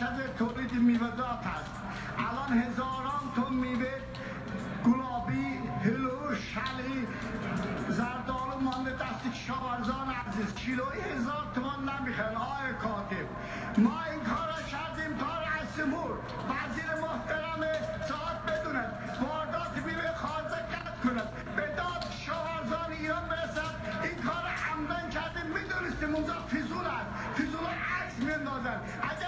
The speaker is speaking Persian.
مرکز تولید میوه‌جات است. الان هزاران تن میوه گلابی، هلو، شلی، زردآلو مانده دست کشاورزان عزیز. کیلویی 1000 تومان نمیخوان. آقای کاتب، ما این کار را کردیم تا رئیس جمهور وزیر محترم ساعت بدوند واردات میوه خارجه قطع کند، به داد کشاورزان ایران برسد. این کار را عمدن کردیم، میدونستیم اونجا فضول است، فضول عکس میندازن.